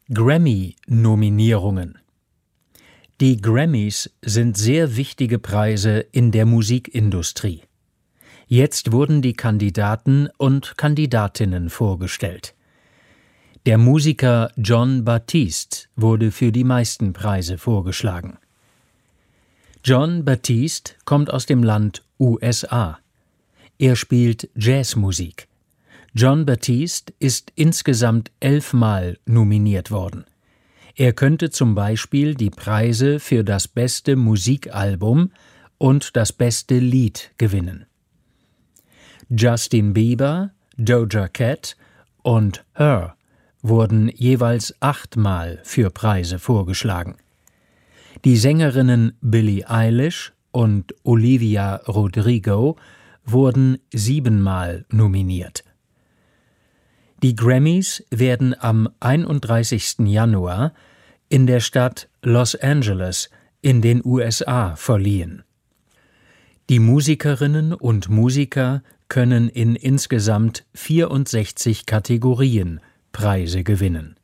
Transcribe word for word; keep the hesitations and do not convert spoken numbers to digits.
Grammy-Nominierungen. Die Grammys sind sehr wichtige Preise in der Musikindustrie. Jetzt wurden die Kandidaten und Kandidatinnen vorgestellt. Der Musiker Jon Batiste wurde für die meisten Preise vorgeschlagen. Jon Batiste kommt aus dem Land U S A. Er spielt Jazzmusik. Jon Batiste ist insgesamt elfmal nominiert worden. Er könnte zum Beispiel die Preise für das beste Musikalbum und das beste Lied gewinnen. Justin Bieber, Doja Cat und Her wurden jeweils achtmal für Preise vorgeschlagen. Die Sängerinnen Billie Eilish und Olivia Rodrigo wurden siebenmal nominiert. Die Grammys werden am einunddreißigsten Januar in der Stadt Los Angeles in den U S A verliehen. Die Musikerinnen und Musiker können in insgesamt vierundsechzig Kategorien Preise gewinnen.